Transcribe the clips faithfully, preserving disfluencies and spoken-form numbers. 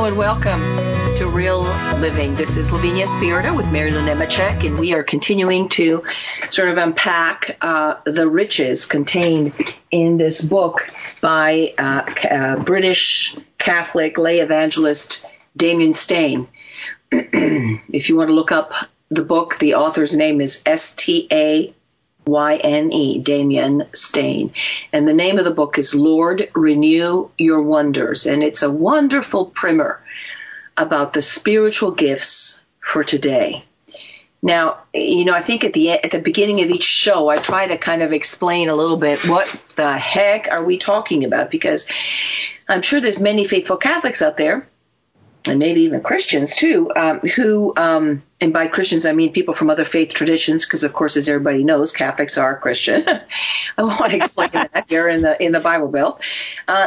Hello and welcome to Real Living. This is Lavinia Spierda with Mary Lou Nemechek, and we are continuing to sort of unpack uh, the riches contained in this book by uh, uh, British Catholic lay evangelist Damian Stane. If you want to look up the book, the author's name is S T A Y N E, Damian Stane. And the name of the book is Lord, Renew Your Wonders. And it's a wonderful primer about the spiritual gifts for today. Now, you know, I think at the at the beginning of each show, I try to kind of explain a little bit what the heck are we talking about, because I'm sure there's many faithful Catholics out there, and maybe even Christians too, um, who, um, and by Christians I mean people from other faith traditions, because of course, as everybody knows, Catholics are Christian. I want to explain that here in the in the Bible Belt. Uh,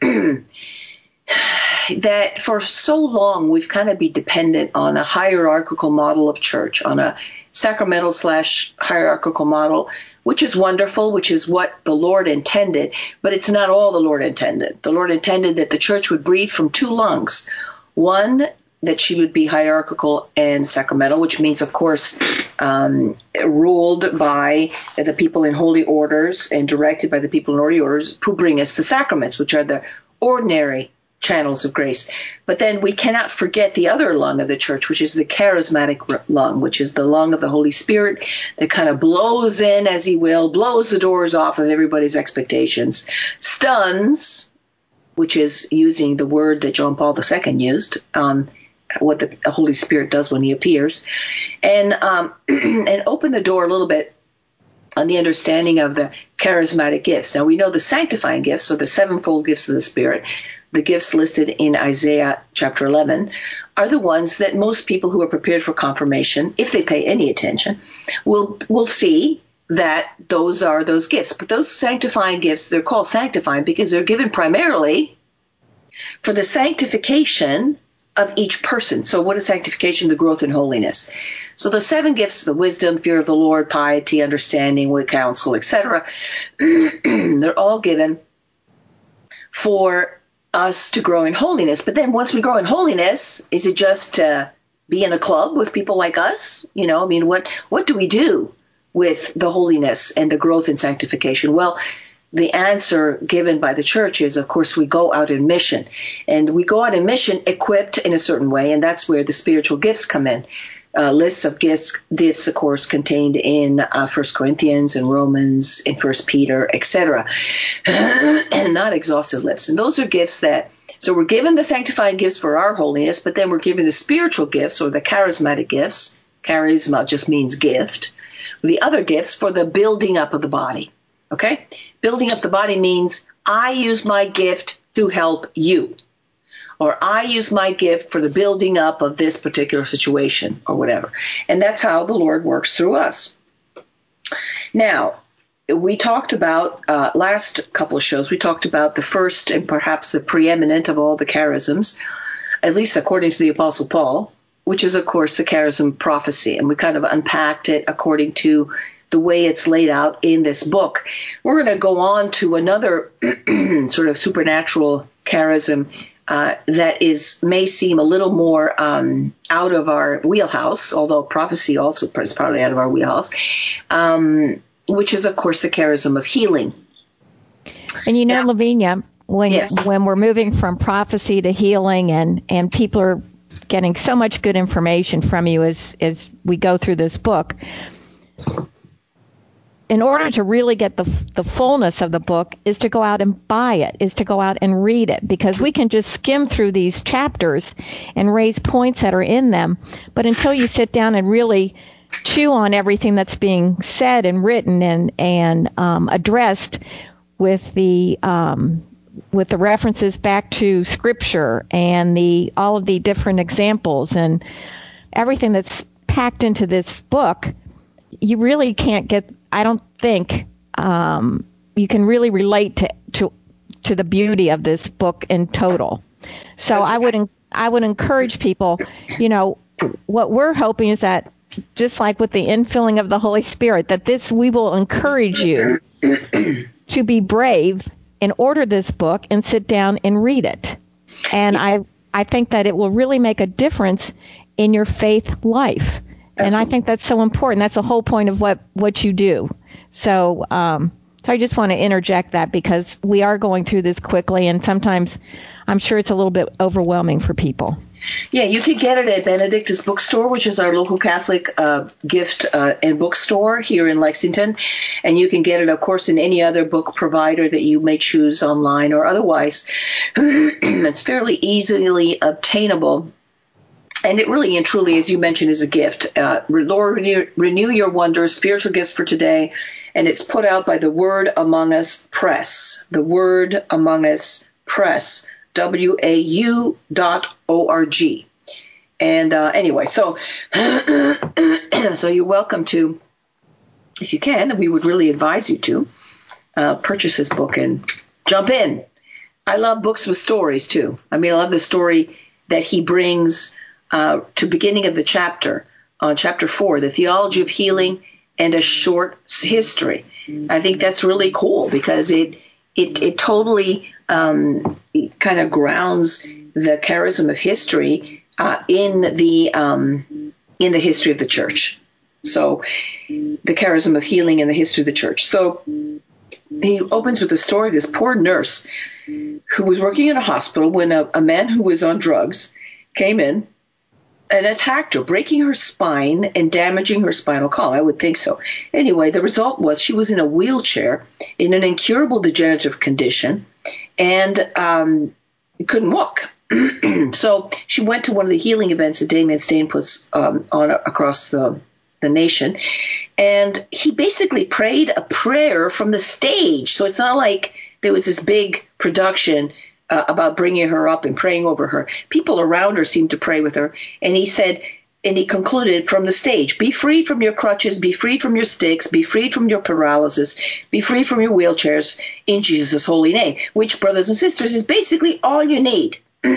that for so long we've kind of been dependent on a hierarchical model of church, on a sacramental slash hierarchical model, which is wonderful, which is what the Lord intended, but it's not all the Lord intended. The Lord intended that the church would breathe from two lungs. One, that she would be hierarchical and sacramental, which means, of course, um, ruled by the people in holy orders and directed by the people in holy orders who bring us the sacraments, which are the ordinary channels of grace. But then we cannot forget the other lung of the church, which is the charismatic lung, which is the lung of the Holy Spirit that kind of blows in as he will, blows the doors off of everybody's expectations, stuns, which is using the word that John Paul the Second used, um, what the Holy Spirit does when he appears, and um, and open the door a little bit on the understanding of the charismatic gifts. Now, we know the sanctifying gifts, or the sevenfold gifts of the Spirit, the gifts listed in Isaiah chapter eleven, are the ones that most people who are prepared for confirmation, if they pay any attention, will will see that those are those gifts. But those sanctifying gifts, they're called sanctifying because they're given primarily for the sanctification of each person. So what is sanctification? The growth in holiness. So the seven gifts, the wisdom, fear of the Lord, piety, understanding, wit, counsel, et cetera, they're all given for us to grow in holiness. But then once we grow in holiness, is it just to be in a club with people like us? You know, I mean, what what do we do with the holiness and the growth in sanctification? Well, the answer given by the church is, of course, we go out in mission. And we go out in mission equipped in a certain way, and that's where the spiritual gifts come in. Uh, lists of gifts, gifts, of course, contained in uh, First Corinthians and Romans, in First Peter, et cetera. And not exhaustive lists. And those are gifts that, so we're given the sanctifying gifts for our holiness, but then we're given the spiritual gifts, or the charismatic gifts. Charisma just means gift. The other gifts for the building up of the body. Okay? Building up the body means I use my gift to help you. Or I use my gift for the building up of this particular situation, or whatever. And that's how the Lord works through us. Now, we talked about, uh, last couple of shows, we talked about the first and perhaps the preeminent of all the charisms, at least according to the Apostle Paul, which is, of course, the charism of prophecy. And we kind of unpacked it according to the way it's laid out in this book. We're going to go on to another sort of supernatural charism uh, that is may seem a little more um, out of our wheelhouse, although prophecy also is partly out of our wheelhouse, um, which is, of course, the charism of healing. And you know, now, Lavinia, when yes. when we're moving from prophecy to healing, and, and people are getting so much good information from you as, as we go through this book, in order to really get the the fullness of the book is to go out and buy it, is to go out and read it, because we can just skim through these chapters and raise points that are in them. But until you sit down and really chew on everything that's being said and written and, and um, addressed with the um, with the references back to Scripture and the all of the different examples and everything that's packed into this book, you really can't get, I don't think um, you can really relate to, to to the beauty of this book in total. So I would I would encourage people, you know, what we're hoping is that, just like with the infilling of the Holy Spirit, that this we will encourage you to be brave and order this book and sit down and read it. And I I think that it will really make a difference in your faith life. Absolutely. And I think that's so important. That's the whole point of what, what you do. So, um, so I just want to interject that because we are going through this quickly, and sometimes I'm sure it's a little bit overwhelming for people. Yeah, you can get it at Benedictus Bookstore, which is our local Catholic uh, gift uh, and bookstore here in Lexington. And you can get it, of course, in any other book provider that you may choose online or otherwise. It's fairly easily obtainable. And it really and truly, as you mentioned, is a gift. Uh, Lord, renew, renew your wonders, spiritual gifts for today. And it's put out by the Word Among Us Press. The Word Among Us Press. W A U dot O R G. And uh, anyway, so so you're welcome to, if you can, we would really advise you to uh, purchase this book and jump in. I love books with stories, too. I mean, I love the story that he brings uh, to beginning of the chapter, on chapter four, the theology of healing and a short history. I think that's really cool because it it, it totally um, kind of grounds the charism of history uh, in the um, in the history of the church. So the charism of healing in the history of the church. So he opens with the story of this poor nurse who was working in a hospital when a, a man who was on drugs came in and attacked her, breaking her spine and damaging her spinal column. I would think so. Anyway, the result was she was in a wheelchair in an incurable degenerative condition and um, couldn't walk. So she went to one of the healing events that Damien Stain puts um, on across the, the nation. And he basically prayed a prayer from the stage. So it's not like there was this big production Uh, about bringing her up and praying over her. People around her seemed to pray with her. And he said, and he concluded from the stage, be free from your crutches, be free from your sticks, be freed from your paralysis, be free from your wheelchairs in Jesus' holy name, which, brothers and sisters, is basically all you need.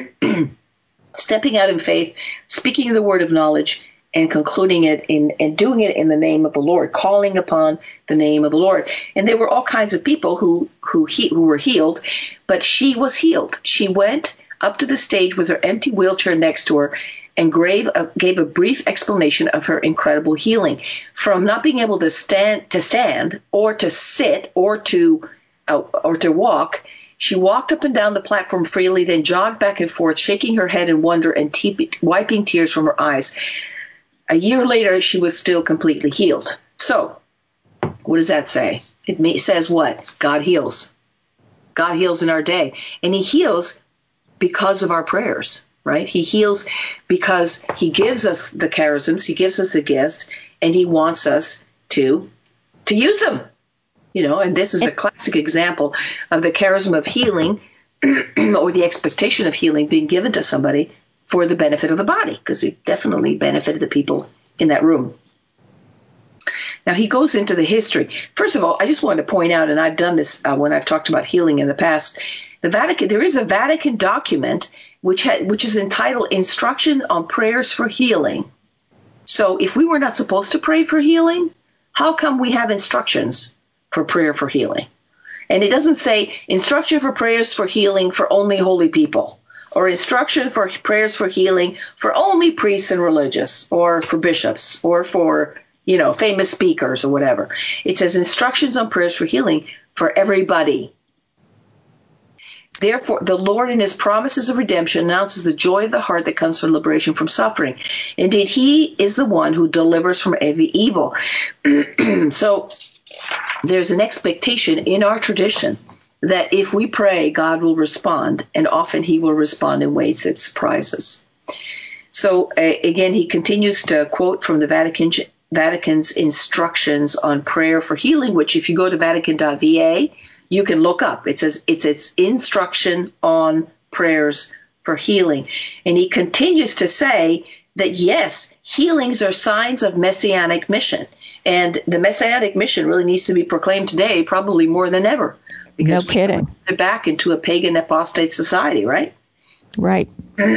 Stepping out in faith, speaking the word of knowledge, and concluding it in and doing it in the name of the Lord, calling upon the name of the Lord. And there were all kinds of people who who, he, who were healed, but she was healed. She went up to the stage with her empty wheelchair next to her and gave a, gave a brief explanation of her incredible healing. From not being able to stand to stand or to sit or to uh, or to walk, she walked up and down the platform freely, then jogged back and forth, shaking her head in wonder and te- wiping tears from her eyes. A year later, she was still completely healed. So, what does that say? It may, says what? God heals. God heals in our day. And he heals because of our prayers, right? He heals because he gives us the charisms, he gives us a gift, and he wants us to, to use them. You know, and this is a classic example of the charism of healing or the expectation of healing being given to somebody for the benefit of the body, because it definitely benefited the people in that room. Now, he goes into the history. First of all, I just wanted to point out, and I've done this uh, when I've talked about healing in the past, the Vatican, there is a Vatican document which ha- which is entitled Instruction on Prayers for Healing. So if we were not supposed to pray for healing, how come we have instructions for prayer for healing? And it doesn't say instruction for prayers for healing for only holy people, or instruction for prayers for healing for only priests and religious, or for bishops, or for, you know, famous speakers or whatever. It says instructions on prayers for healing for everybody. Therefore, the Lord in his promises of redemption announces the joy of the heart that comes from liberation from suffering. Indeed, he is the one who delivers from every evil. So there's an expectation in our tradition that if we pray, God will respond, and often he will respond in ways that surprise us. So uh, again, he continues to quote from the Vatican, Vatican's instructions on prayer for healing, which if you go to vatican dot v a, you can look up. It says it's its instruction on prayers for healing. And he continues to say that, yes, healings are signs of messianic mission. And the messianic mission really needs to be proclaimed today, probably more than ever. Because no kidding. We're back into a pagan apostate society, right? Right.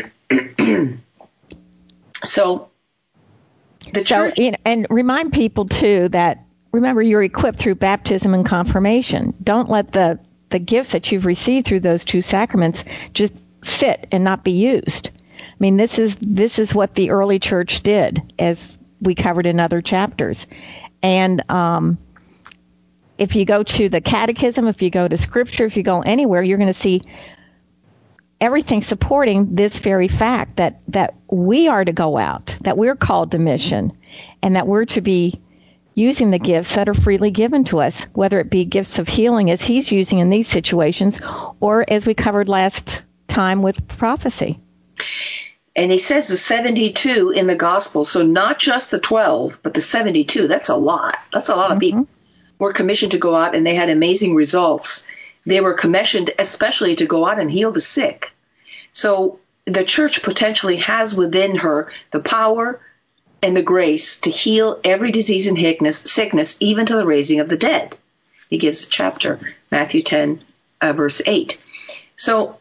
So, the so church. You know, and remind people too that remember you're equipped through baptism and confirmation. Don't let the the gifts that you've received through those two sacraments just sit and not be used. I mean, this is this is what the early church did, as we covered in other chapters. And um, if you go to the catechism, if you go to scripture, if you go anywhere, you're going to see everything supporting this very fact that, that we are to go out, that we're called to mission, and that we're to be using the gifts that are freely given to us, whether it be gifts of healing as he's using in these situations, or as we covered last time with prophecy. And he says the seventy-two in the gospel, so not just the twelve, but the seventy-two, that's a lot. That's a lot of people. Were commissioned to go out, and they had amazing results. They were commissioned especially to go out and heal the sick. So the church potentially has within her the power and the grace to heal every disease and sickness, even to the raising of the dead. He gives a chapter, Matthew ten, uh, verse eight. So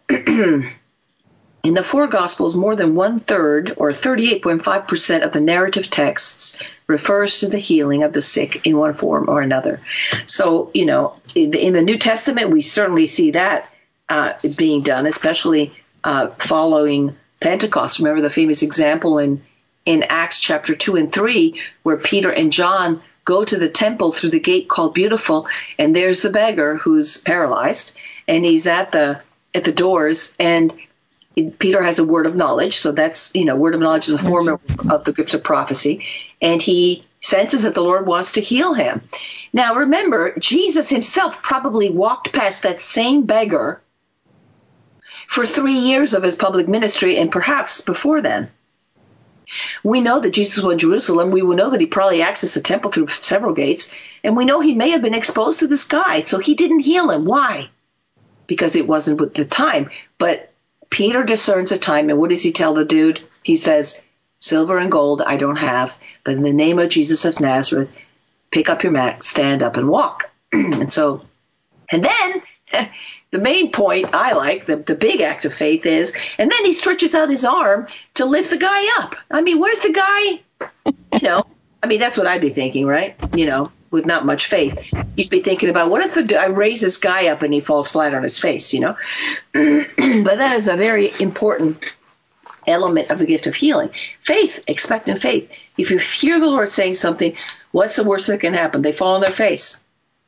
in the four Gospels, more than one-third, or thirty-eight point five percent of the narrative texts refers to the healing of the sick in one form or another. So, you know, in the, in the New Testament, we certainly see that uh, being done, especially uh, following Pentecost. Remember the famous example in, in Acts chapter two and three, where Peter and John go to the temple through the gate called Beautiful, and there's the beggar who's paralyzed, and he's at the at the doors, and Peter has a word of knowledge, so that's, you know, word of knowledge is a form of, of the gifts of prophecy, and he senses that the Lord wants to heal him. Now, remember, Jesus himself probably walked past that same beggar for three years of his public ministry, and perhaps before then. We know that Jesus was in Jerusalem. We will know that he probably accessed the temple through several gates, and we know he may have been exposed to this guy, so he didn't heal him. Why? Because it wasn't with the time, but Peter discerns a time, and what does he tell the dude? He says, silver and gold I don't have, but in the name of Jesus of Nazareth, pick up your mat, stand up, and walk. And so, and then the main point I like, the, the big act of faith is, and then he stretches out his arm to lift the guy up. I mean, where's the guy? You know, I mean, that's what I'd be thinking, right? You know, with not much faith. You'd be thinking about, what if the, I raise this guy up and he falls flat on his face, you know? But that is a very important element of the gift of healing. Faith, expectant faith. If you hear the Lord saying something, what's the worst that can happen? They fall on their face.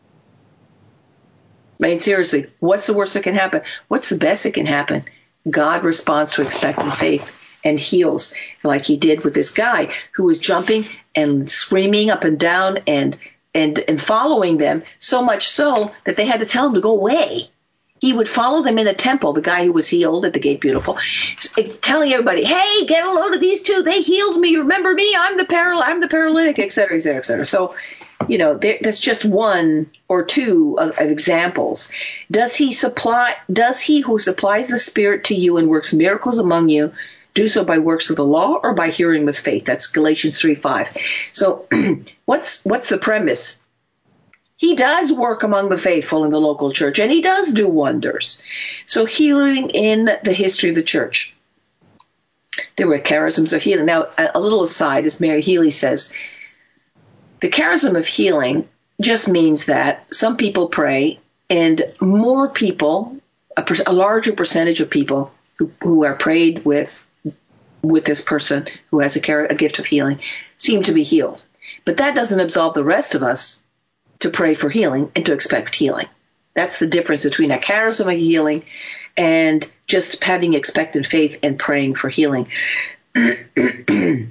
I mean, seriously, what's the worst that can happen? What's the best that can happen? God responds to expectant faith and heals, like he did with this guy who was jumping and screaming up and down and and and following them, so much so that they had to tell him to go away. He would follow them in the temple, the guy who was healed at the gate Beautiful, telling everybody, hey, get a load of these two. They healed me. Remember me? I'm the paral- I'm the paralytic, et cetera, et cetera, et cetera. So, you know, there, that's just one or two of, of examples. Does he supply, does he who supplies the Spirit to you and works miracles among you do so by works of the law or by hearing with faith? That's Galatians three five. So what's what's the premise? He does work among the faithful in the local church, and he does do wonders. So healing in the history of the church. There were charisms of healing. Now, a little aside, as Mary Healy says, the charism of healing just means that some people pray, and more people, a, per, a larger percentage of people who, who are prayed with, with this person who has a, a gift of healing, seem to be healed. But that doesn't absolve the rest of us to pray for healing and to expect healing. That's the difference between a charism of healing and just having expectant faith and praying for healing. He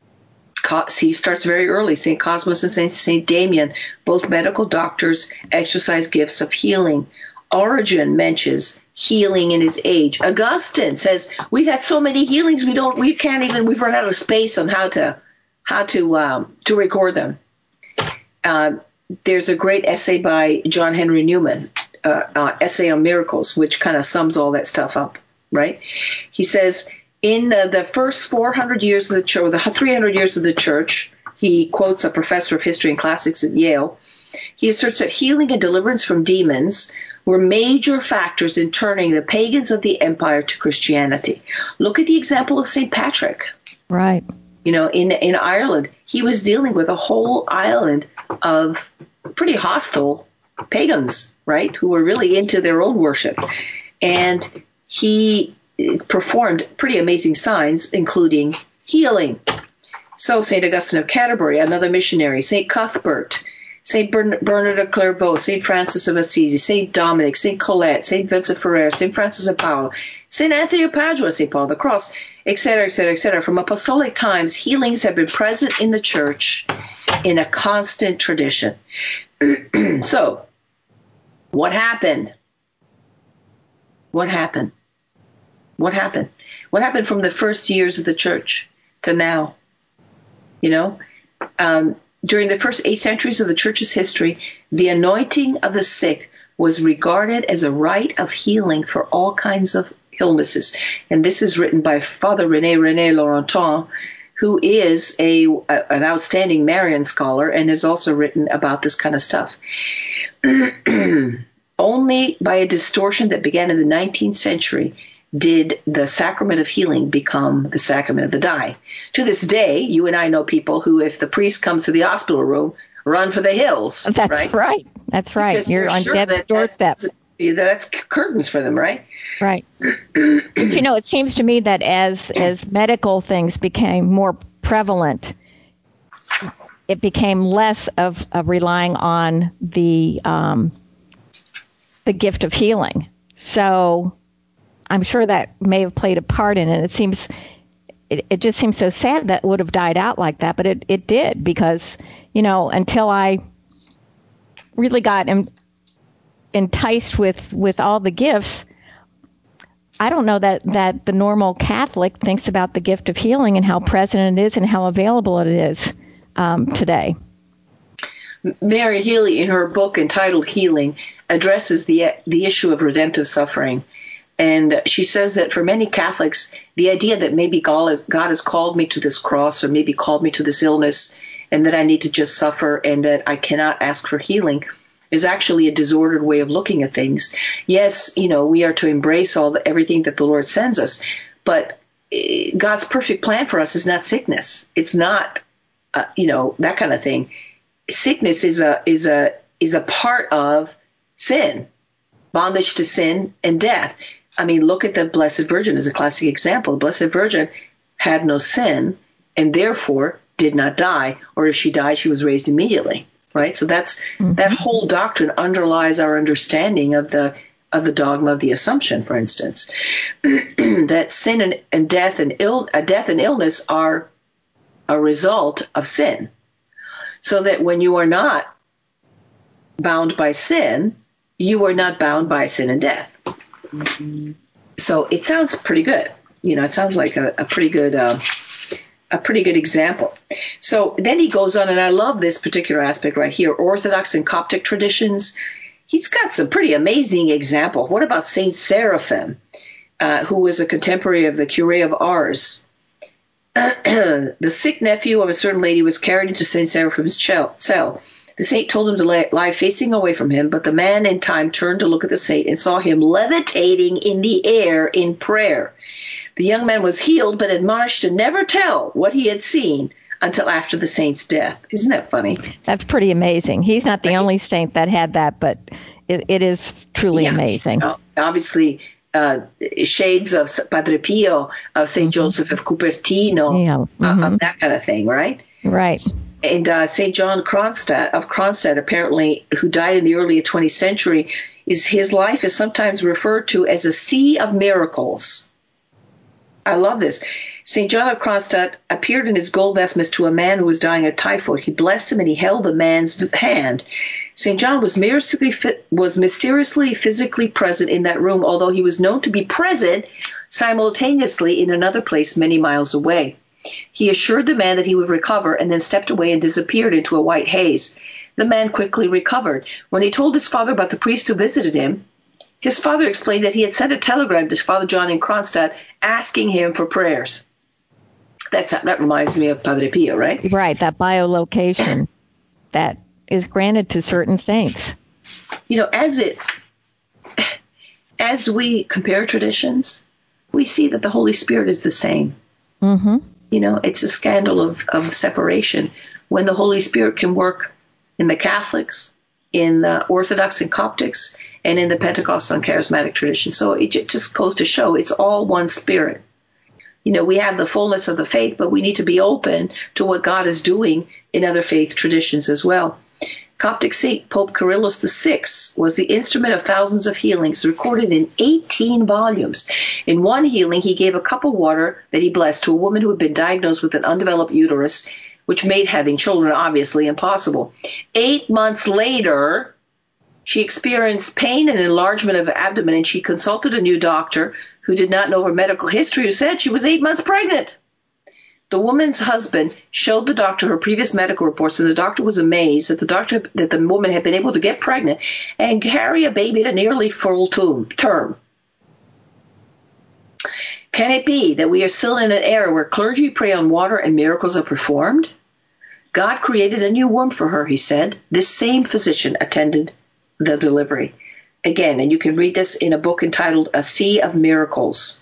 starts very early. Saint Cosmos and Saint Saint Damien, both medical doctors, exercise gifts of healing. Origen mentions healing in his age. Augustine says we've had so many healings we don't, we can't even, we've run out of space on how to, how to, um, to record them. Uh, There's a great essay by John Henry Newman, uh, uh, Essay on Miracles, which kind of sums all that stuff up, right? He says, in uh, the first four hundred years of the church, or the three hundred years of the church, he quotes a professor of history and classics at Yale. He asserts that healing and deliverance from demons were major factors in turning the pagans of the empire to Christianity. Look at the example of Saint Patrick. Right. You know, in, in Ireland, he was dealing with a whole island of pretty hostile pagans, right, who were really into their own worship. And he performed pretty amazing signs, including healing. So Saint Augustine of Canterbury, another missionary, Saint Cuthbert, Saint Bernard of Clairvaux, Saint Francis of Assisi, Saint Dominic, Saint Colette, Saint Vincent Ferrer, Saint Francis of Paula, Saint Anthony of Padua, Saint Paul of the Cross, et cetera, et cetera, et cetera. From apostolic times, healings have been present in the church in a constant tradition. So, what happened? What happened? What happened? What happened from the first years of the church to now? You know, um, during the first eight centuries of the church's history, the anointing of the sick was regarded as a rite of healing for all kinds of illnesses. And this is written by Father René René Laurentin, who is a, a an outstanding Marian scholar and has also written about this kind of stuff. Only by a distortion that began in the nineteenth century did the sacrament of healing become the sacrament of the dying. To this day, you and I know people who, if the priest comes to the hospital room, run for the hills. That's right. right. That's right. Because You're on sure death's that, doorstep. That's, that's curtains for them, right? Right. But, you know, it seems to me that as as medical things became more prevalent, it became less of, of relying on the um, the gift of healing. So I'm sure that may have played a part in it. It seems, it, it just seems so sad that it would have died out like that, but it, it did because, you know, until I really got em- enticed with, with all the gifts, I don't know that, that the normal Catholic thinks about the gift of healing and how present it is and how available it is um, today. Mary Healy, in her book entitled Healing, addresses the the issue of redemptive suffering. And she says that for many Catholics, the idea that maybe God has, God has called me to this cross or maybe called me to this illness and that I need to just suffer and that I cannot ask for healing is actually a disordered way of looking at things. Yes, you know, we are to embrace all the, everything that the Lord sends us, but God's perfect plan for us is not sickness. It's not, uh, you know, that kind of thing. Sickness is a is a is a part of sin, bondage to sin and death. I mean, look at the Blessed Virgin as a classic example. The Blessed Virgin had no sin and therefore did not die, or if she died, she was raised immediately, right? So that's mm-hmm. that whole doctrine underlies our understanding of the of the dogma of the Assumption, for instance, that sin and, and death and ill uh, death and illness are a result of sin. So that when you are not bound by sin, you are not bound by sin and death. Mm-hmm. So it sounds pretty good. You know, it sounds like a, a pretty good, uh, a pretty good example. So then he goes on, and I love this particular aspect right here: Orthodox and Coptic traditions. He's got some pretty amazing example. What about Saint Seraphim, uh, who was a contemporary of the Curé of Ars? The sick nephew of a certain lady was carried into Saint Seraphim's cell. The saint told him to lie, lie facing away from him, but the man in time turned to look at the saint and saw him levitating in the air in prayer. The young man was healed, but admonished to never tell what he had seen until after the saint's death. Isn't that funny? That's pretty amazing. He's not the right. only saint that had that, but it, it is truly yeah. amazing. Uh, obviously, uh, shades of Padre Pio, of Saint Mm-hmm. Joseph of Cupertino, yeah. mm-hmm. uh, of that kind of thing, right? Right. And uh, Saint John Kronstadt of Kronstadt, apparently, who died in the early twentieth century, is his life is sometimes referred to as a sea of miracles. I love this. Saint John of Kronstadt appeared in his gold vestments to a man who was dying of typhoid. He blessed him and he held the man's hand. Saint John was mysteriously, was mysteriously physically present in that room, although he was known to be present simultaneously in another place many miles away. He assured the man that he would recover and then stepped away and disappeared into a white haze. The man quickly recovered. When he told his father about the priest who visited him, his father explained that he had sent a telegram to Father John in Kronstadt asking him for prayers. That's, that reminds me of Padre Pio, right? Right, that biolocation that is granted to certain saints. You know, as it as we compare traditions, we see that the Holy Spirit is the same. Mm-hmm. You know, it's a scandal of, of separation when the Holy Spirit can work in the Catholics, in the Orthodox and Coptics, and in the Pentecostal and charismatic tradition. So it just goes to show it's all one spirit. You know, we have the fullness of the faith, but we need to be open to what God is doing in other faith traditions as well. Coptic Saint Pope Kyrillus the Sixth was the instrument of thousands of healings recorded in eighteen volumes. In one healing, he gave a cup of water that he blessed to a woman who had been diagnosed with an undeveloped uterus, which made having children obviously impossible. Eight months later, she experienced pain and enlargement of the abdomen, and she consulted a new doctor who did not know her medical history, who said she was eight months pregnant. The woman's husband showed the doctor her previous medical reports, and the doctor was amazed that the doctor that the woman had been able to get pregnant and carry a baby to nearly full term. Can it be that we are still in an era where clergy pray on water and miracles are performed? God created a new womb for her, he said. This same physician attended the delivery. Again, and you can read this in a book entitled A Sea of Miracles.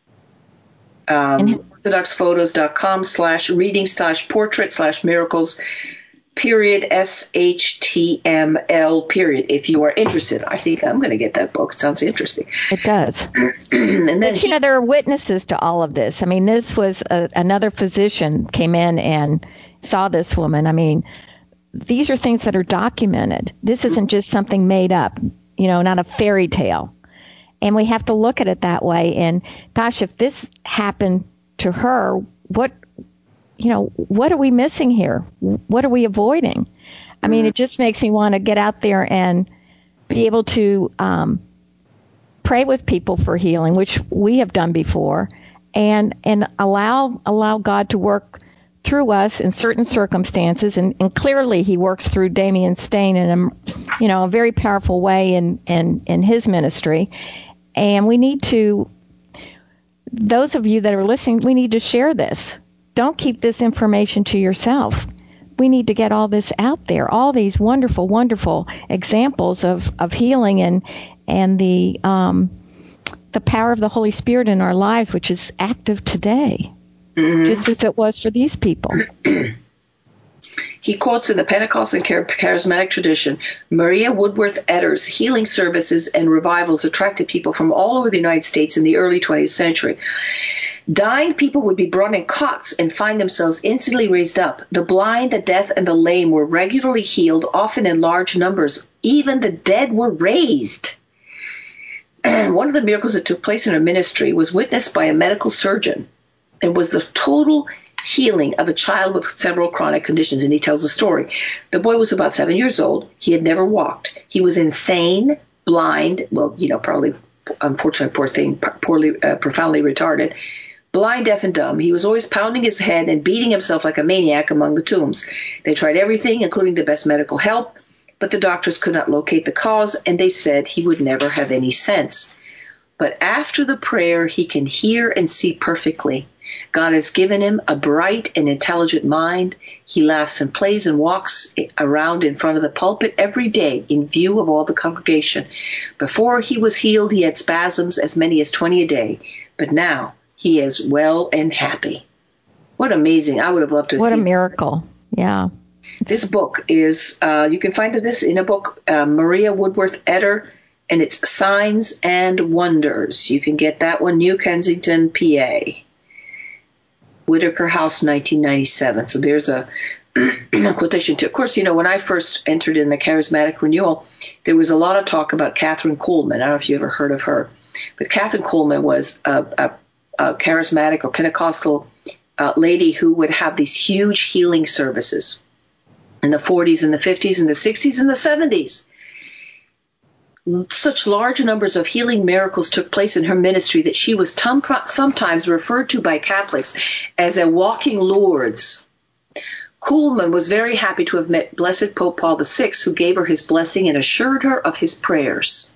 Um, orthodoxphotos.com slash reading slash portrait slash miracles period S H T M L period. If you are interested, I think I'm going to get that book. It sounds interesting. It does. and then but, you know, there are witnesses to all of this. I mean, this was a, another physician came in and saw this woman. I mean, these are things that are documented. This isn't just something made up, you know, not a fairy tale. And we have to look at it that way. And gosh, if this happened to her, what, you know, what are we missing here? What are we avoiding? I mean, it just makes me want to get out there and be able to um, pray with people for healing, which we have done before, and and allow allow God to work through us in certain circumstances. And, and clearly, He works through Damian Stain in a, you know, a very powerful way in in, in his ministry. And we need to, those of you that are listening, we need to share this. Don't keep this information to yourself. We need to get all this out there, all these wonderful, wonderful examples of, of healing and and the um, the power of the Holy Spirit in our lives, which is active today, mm-hmm. just as it was for these people. He quotes in the Pentecostal and charismatic tradition, Maria Woodworth Etter's healing services and revivals attracted people from all over the United States in the early twentieth century. Dying people would be brought in cots and find themselves instantly raised up. The blind, the deaf, and the lame were regularly healed, often in large numbers. Even the dead were raised. One of the miracles that took place in her ministry was witnessed by a medical surgeon. It was the total healing of a child with several chronic conditions, and he tells a story. The boy was about seven years old. He had never walked. He was insane, blind, well, you know, probably, unfortunately, poor thing, poorly, uh, profoundly retarded, blind, deaf, and dumb. He was always pounding his head and beating himself like a maniac among the tombs. They tried everything, including the best medical help, but the doctors could not locate the cause, and they said he would never have any sense. But after the prayer, he can hear and see perfectly. God has given him a bright and intelligent mind. He laughs and plays and walks around in front of the pulpit every day in view of all the congregation. Before he was healed, he had spasms as many as twenty a day. But now he is well and happy. What amazing. I would have loved to What see a miracle. Yeah. This book is, uh, you can find this in a book, uh, Maria Woodworth Etter, and it's Signs and Wonders. You can get that one, New Kensington, P A. Whitaker House, nineteen ninety-seven. So there's a, a quotation too. Of course, you know, when I first entered in the Charismatic Renewal, there was a lot of talk about Catherine Coleman. I don't know if you ever heard of her. But Catherine Coleman was a, a, a charismatic or Pentecostal uh, lady who would have these huge healing services in the forties and the fifties and the sixties and the seventies. Such large numbers of healing miracles took place in her ministry that she was tum- sometimes referred to by Catholics as a walking Lourdes. Coleman was very happy to have met Blessed Pope Paul the Sixth, who gave her his blessing and assured her of his prayers.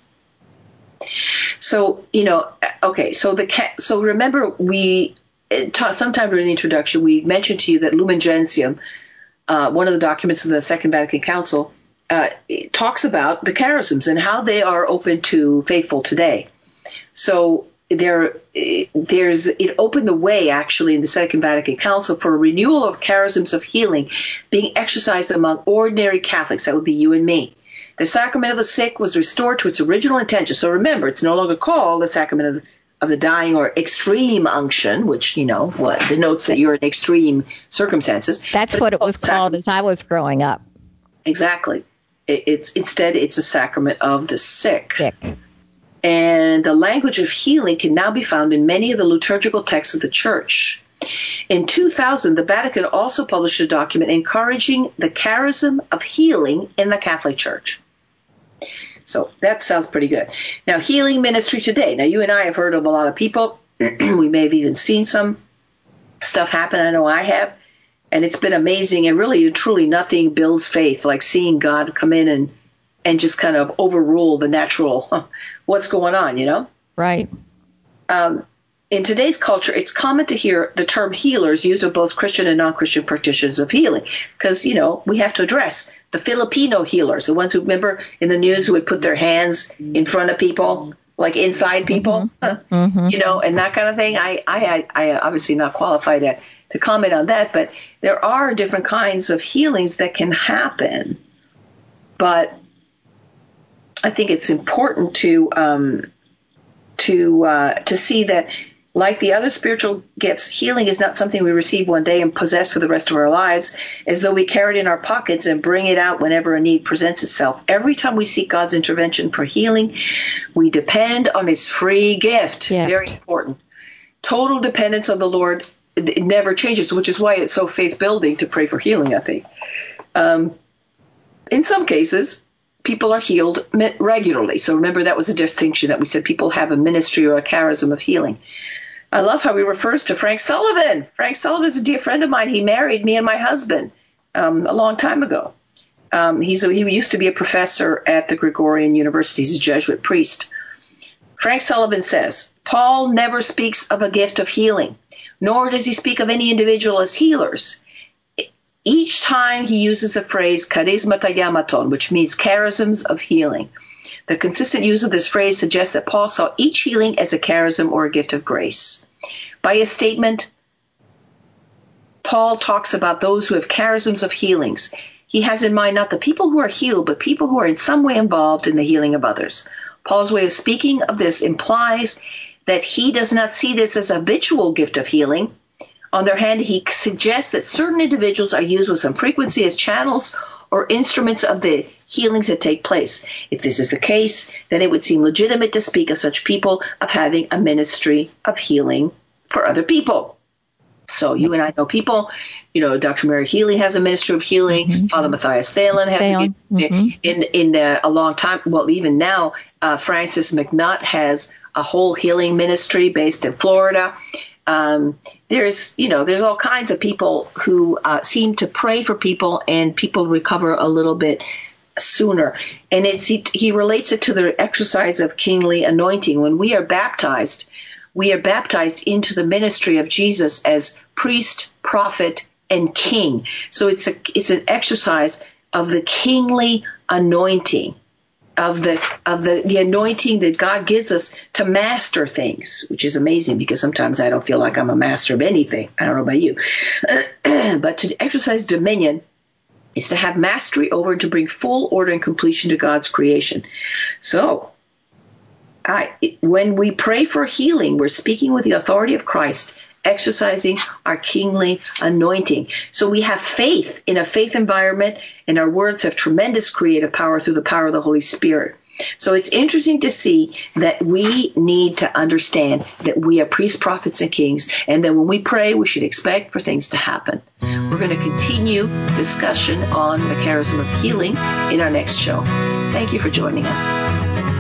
So, you know, okay, so the so remember we, sometime during the introduction, we mentioned to you that Lumen Gentium, uh, one of the documents of the Second Vatican Council, Uh, it talks about the charisms and how they are open to faithful today. So there, there's it opened the way actually in the Second Vatican Council for a renewal of charisms of healing being exercised among ordinary Catholics. That would be you and me. The sacrament of the sick was restored to its original intention. So remember, it's no longer called the sacrament of the, of the dying or extreme unction, which, you know, what denotes that you're in extreme circumstances. That's But what it was sac- called as I was growing up. Exactly. It, it's instead, it's a sacrament of the sick. Sick. And the language of healing can now be found in many of the liturgical texts of the Church. In two thousand, the Vatican also published a document encouraging the charism of healing in the Catholic Church. So that sounds pretty good. Now, healing ministry today. Now, you and I have heard of a lot of people. We may have even seen some stuff happen. I know I have. And it's been amazing. And really, truly, nothing builds faith like seeing God come in and, and just kind of overrule the natural, huh, what's going on, you know? Right. Um, in today's culture, it's common to hear the term healers used of both Christian and non-Christian practitioners of healing. Because, you know, we have to address the Filipino healers, the ones who, remember in the news, who would put their hands in front of people, like inside people, Mm-hmm. Mm-hmm. you know, and that kind of thing. I, I, I obviously not qualified to, to comment on that, but there are different kinds of healings that can happen. But I think it's important to um, to uh, to see that, like the other spiritual gifts, healing is not something we receive one day and possess for the rest of our lives, as though we carry it in our pockets and bring it out whenever a need presents itself. Every time we seek God's intervention for healing, we depend on his free gift. Gift. Very important. Total dependence on the Lord, it never changes, which is why it's so faith-building to pray for healing, I think. Um, in some cases, people are healed regularly. So remember, that was a distinction that we said people have a ministry or a charism of healing. I love how he refers to Frank Sullivan. Frank Sullivan is a dear friend of mine. He married me and my husband um, a long time ago. Um, he's a, he used to be a professor at the Gregorian University. He's a Jesuit priest. Frank Sullivan says, Paul never speaks of a gift of healing, nor does he speak of any individual as healers. Each time he uses the phrase charismata yamaton, which means charisms of healing. The consistent use of this phrase suggests that Paul saw each healing as a charism or a gift of grace. By his statement, Paul talks about those who have charisms of healings. He has in mind not the people who are healed, but people who are in some way involved in the healing of others. Paul's way of speaking of this implies that he does not see this as a habitual gift of healing. On the other hand, he suggests that certain individuals are used with some frequency as channels or instruments of the healings that take place. If this is the case, then it would seem legitimate to speak of such people of having a ministry of healing for other people. So you and I know people, you know, Doctor Mary Healy has a ministry of healing. Mm-hmm. Father Matthias Thelen has Thelen. a, mm-hmm. in in uh, a long time. Well, even now, uh, Francis McNutt has a whole healing ministry based in Florida. Um, there's, you know, there's all kinds of people who uh, seem to pray for people, and people recover a little bit sooner. And it's he, he relates it to the exercise of kingly anointing. When we are baptized, we are baptized into the ministry of Jesus as priest, prophet, and king. So it's a it's an exercise of the kingly anointing, of the of the, the anointing that God gives us to master things, which is amazing because sometimes I don't feel like I'm a master of anything. I don't know about you. But to exercise dominion is to have mastery over and to bring full order and completion to God's creation. So I, when we pray for healing, we're speaking with the authority of Christ, exercising our kingly anointing. So we have faith in a faith environment, and our words have tremendous creative power through the power of the Holy Spirit. So it's interesting to see that we need to understand that we are priests, prophets, and kings, and that when we pray, we should expect for things to happen. We're going to continue discussion on the charism of healing in our next show. Thank you for joining us.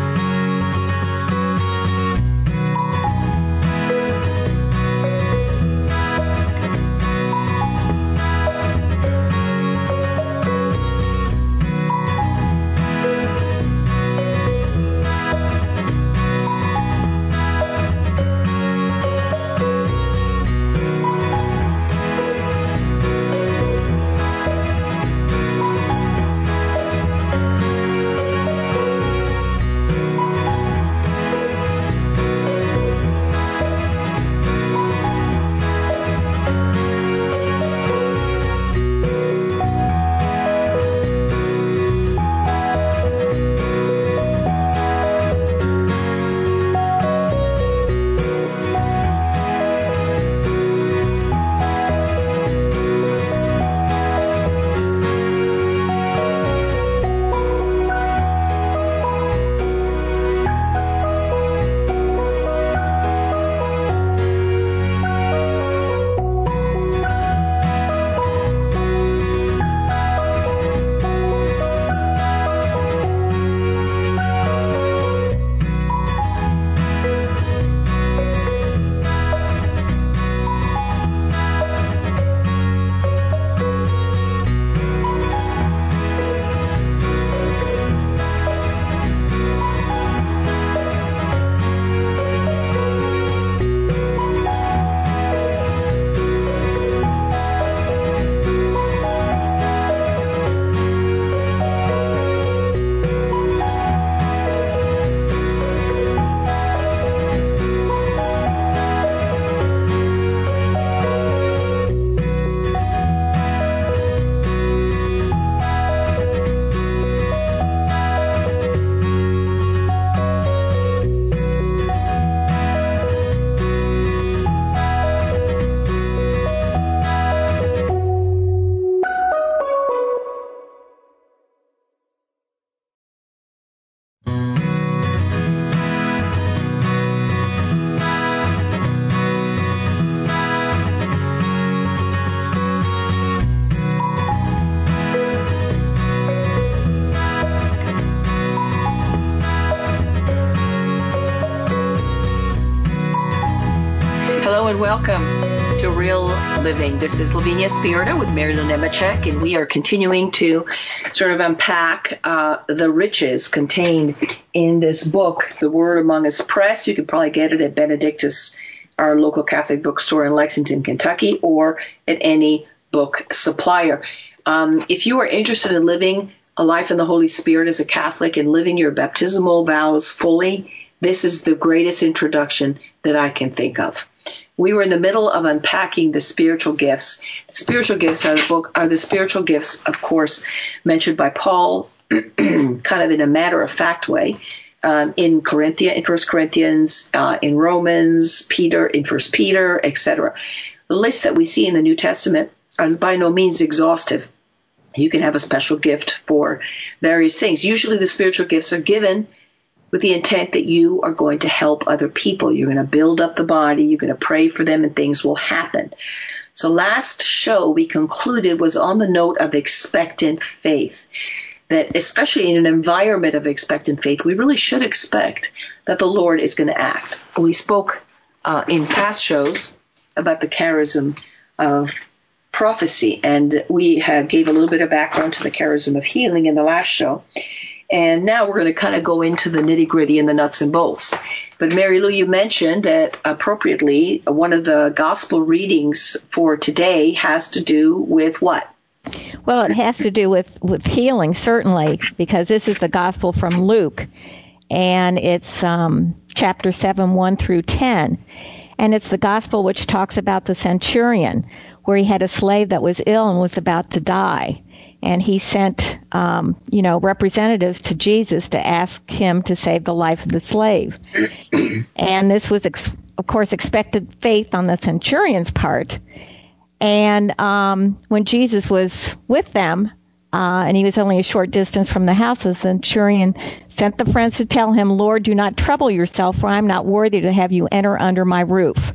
and welcome to Real Living. This is Lavinia Spierda with Mary Lou Nemechek, and we are continuing to sort of unpack uh, the riches contained in this book, The Word Among Us Press. You can probably get it at Benedictus, our local Catholic bookstore in Lexington, Kentucky, or at any book supplier. Um, if you are interested in living a life in the Holy Spirit as a Catholic and living your baptismal vows fully, this is the greatest introduction that I can think of. We were in the middle of unpacking the spiritual gifts. The spiritual gifts are the book are the spiritual gifts, of course, mentioned by Paul, kind of in a matter-of-fact way, um, in Corinthians, in First Corinthians, uh, in Romans, Peter, in First Peter, et cetera. The list that we see in the New Testament are by no means exhaustive. You can have a special gift for various things. Usually, the spiritual gifts are given with the intent that you are going to help other people. You're going to build up the body. You're going to pray for them, and things will happen. So last show we concluded was on the note of expectant faith, that especially in an environment of expectant faith, we really should expect that the Lord is going to act. We spoke uh, in past shows about the charism of prophecy, and we have gave a little bit of background to the charism of healing in the last show. And now we're going to kind of go into the nitty-gritty and the nuts and bolts. But Mary Lou, you mentioned that appropriately one of the gospel readings for today has to do with what? Well, it has to do with, with healing, certainly, because this is the gospel from Luke, and it's um, chapter seven, one through ten. And it's the gospel which talks about the centurion, where he had a slave that was ill and was about to die. And he sent, um, you know, representatives to Jesus to ask him to save the life of the slave. And this was, ex- of course, expected faith on the centurion's part. And um, when Jesus was with them, uh, and he was only a short distance from the house, the centurion sent the friends to tell him, "Lord, do not trouble yourself, for I am not worthy to have you enter under my roof.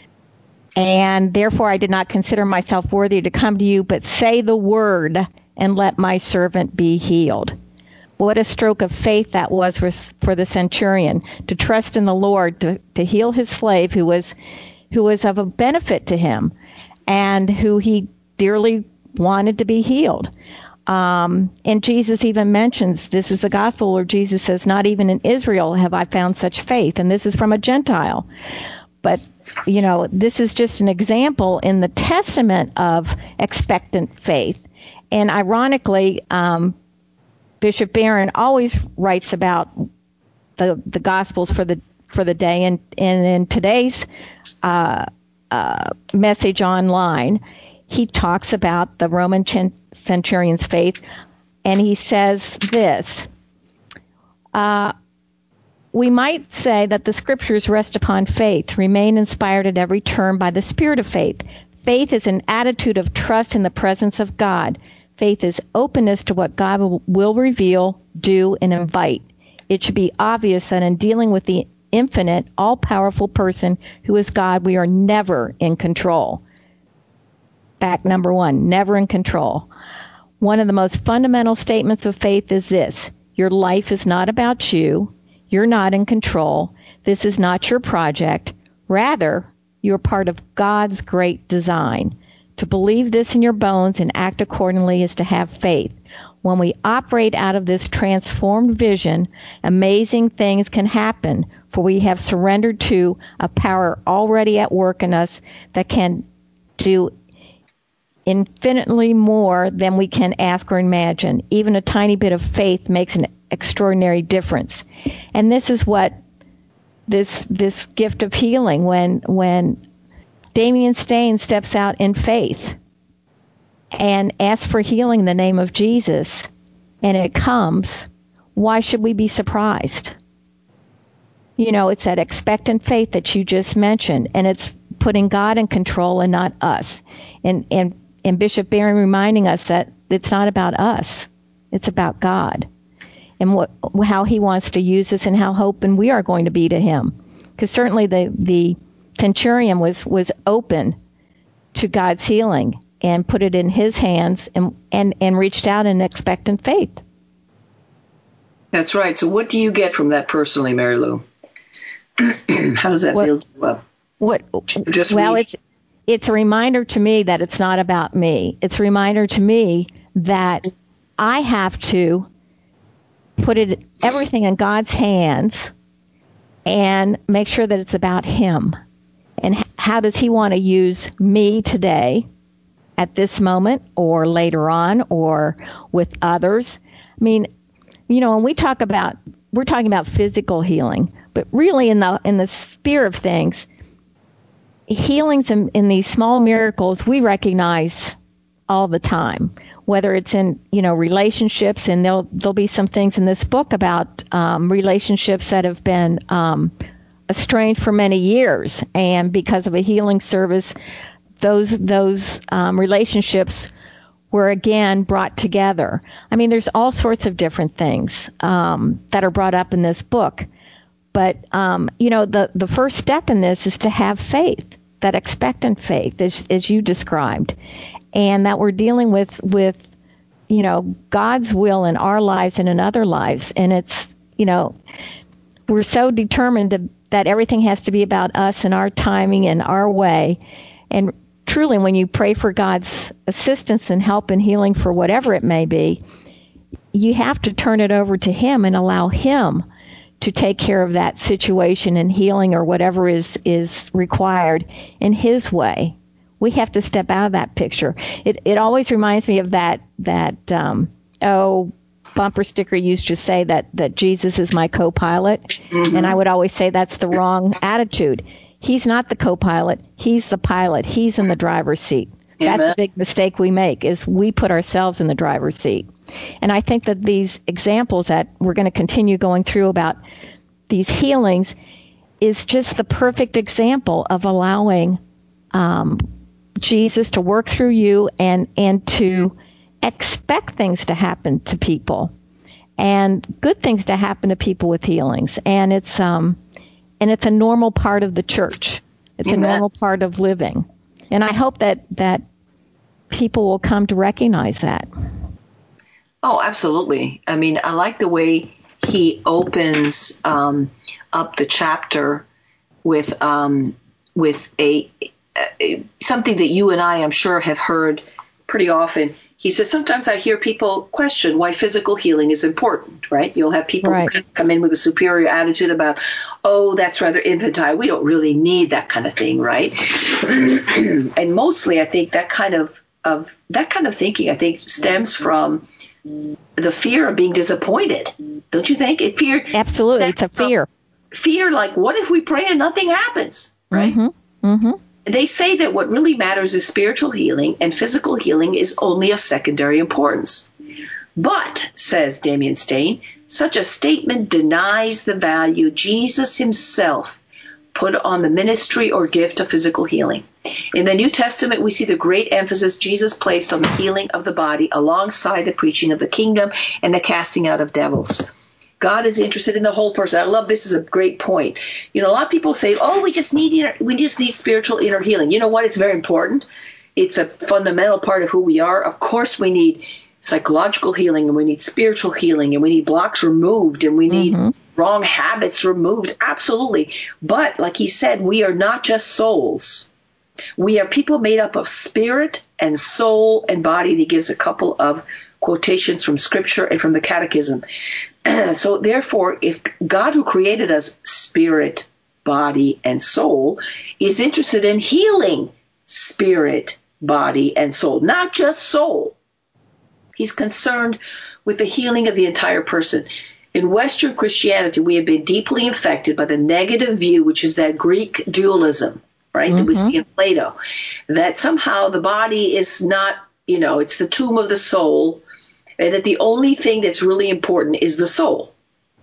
And therefore I did not consider myself worthy to come to you, but say the word, and let my servant be healed." What a stroke of faith that was for, for the centurion, to trust in the Lord to, to heal his slave who was who was of a benefit to him and who he dearly wanted to be healed. Um, and Jesus even mentions, this is the gospel where Jesus says, "Not even in Israel have I found such faith," and this is from a Gentile. But, you know, this is just an example in the Testament of expectant faith. And ironically, um, Bishop Barron always writes about the the Gospels for the for the day. And, and in today's uh, uh, message online, he talks about the Roman centurion's faith, and he says this. Uh, we might say that the Scriptures rest upon faith, remain inspired at every turn by the Spirit of faith. Faith is an attitude of trust in the presence of God. Faith is openness to what God will reveal, do, and invite. It should be obvious that in dealing with the infinite, all-powerful person who is God, we are never in control. Fact number one, never in control. One of the most fundamental statements of faith is this: your life is not about you. You're not in control. This is not your project. Rather, you're part of God's great design. To believe this in your bones and act accordingly is to have faith. When we operate out of this transformed vision, amazing things can happen, for we have surrendered to a power already at work in us that can do infinitely more than we can ask or imagine. Even a tiny bit of faith makes an extraordinary difference. And this is what this this gift of healing, when when Damian Stain steps out in faith and asks for healing in the name of Jesus, and it comes, why should we be surprised? You know, it's that expectant faith that you just mentioned, and it's putting God in control and not us. And and, and Bishop Barron reminding us that it's not about us, it's about God, and what how he wants to use us and how open we are going to be to him. Because certainly the, the centurion was, was open to God's healing and put it in his hands and, and, and reached out in expectant faith. That's right. So what do you get from that personally, Mary Lou? How does that what, build you up? What? Just well, read. it's it's a reminder to me that it's not about me. It's a reminder to me that I have to put it everything in God's hands and make sure that it's about Him. And h- how does He want to use me today, at this moment, or later on, or with others? I mean, you know, when we talk about, we're talking about physical healing, but really in the in the sphere of things, healings in, in these small miracles we recognize all the time, whether it's in, you know, relationships, and there'll, there'll be some things in this book about um, relationships that have been um, estranged for many years, and because of a healing service, those those um, relationships were again brought together. I mean, there's all sorts of different things um, that are brought up in this book, but um, you know, the the first step in this is to have faith, that expectant faith, as, as you described, and that we're dealing with with you know, God's will in our lives and in other lives. And it's, you know, we're so determined to, that everything has to be about us and our timing and our way. And truly, when you pray for God's assistance and help and healing for whatever it may be, you have to turn it over to Him and allow Him to take care of that situation and healing or whatever is, is required in His way. We have to step out of that picture. It it always reminds me of that that um, oh bumper sticker used to say that that Jesus is my co-pilot, mm-hmm. and I would always say that's the wrong attitude. He's not the co-pilot. He's the pilot. He's in the driver's seat. Amen. That's the big mistake we make, is we put ourselves in the driver's seat. And I think that these examples that we're going to continue going through about these healings is just the perfect example of allowing um, Jesus to work through you and, and to expect things to happen to people, and good things to happen to people with healings. And it's um and it's a normal part of the church. It's Amen. A normal part of living. And I hope that, that people will come to recognize that. Oh, absolutely. I mean, I like the way he opens um, up the chapter with um, with a something that you and I, I'm sure, have heard pretty often. He says, sometimes I hear people question why physical healing is important, right? You'll have people right. who come in with a superior attitude about, oh, that's rather infantile. We don't really need that kind of thing, right? And mostly, I think that kind of, of that kind of thinking, I think, stems from the fear of being disappointed. Don't you think? It fear. Absolutely, it's a fear. Fear, like, what if we pray and nothing happens, right? Mm-hmm. Mm-hmm. They say that what really matters is spiritual healing, and physical healing is only of secondary importance. But, says Damian Stain, such a statement denies the value Jesus himself put on the ministry or gift of physical healing. In the New Testament, we see the great emphasis Jesus placed on the healing of the body alongside the preaching of the kingdom and the casting out of devils. God is interested in the whole person. I love this. Is a great point. You know, a lot of people say, "Oh, we just need inner, we just need spiritual inner healing." You know what? It's very important. It's a fundamental part of who we are. Of course, we need psychological healing, and we need spiritual healing, and we need blocks removed, and we need mm-hmm. wrong habits removed. Absolutely. But like he said, we are not just souls. We are people made up of spirit and soul and body. And he gives a couple of quotations from Scripture and from the Catechism. So therefore, if God, who created us spirit, body, and soul, is interested in healing spirit, body, and soul, not just soul, he's concerned with the healing of the entire person. In Western Christianity, we have been deeply infected by the negative view, which is that Greek dualism, right, mm-hmm. that we see in Plato, that somehow the body is not, you know, it's the tomb of the soul, and that the only thing that's really important is the soul.